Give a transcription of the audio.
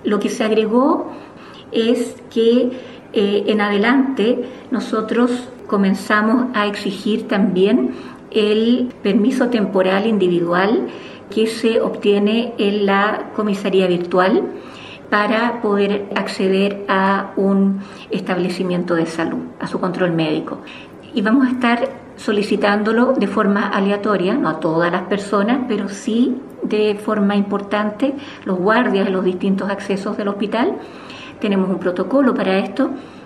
Lo que se agregó es que en adelante nosotros comenzamos a exigir también el permiso temporal individual que se obtiene en la comisaría virtual para poder acceder a un establecimiento de salud, a su control médico. Y vamos a estar solicitándolo de forma aleatoria, no a todas las personas, pero sí de forma importante los guardias de los distintos accesos del hospital. Tenemos un protocolo para esto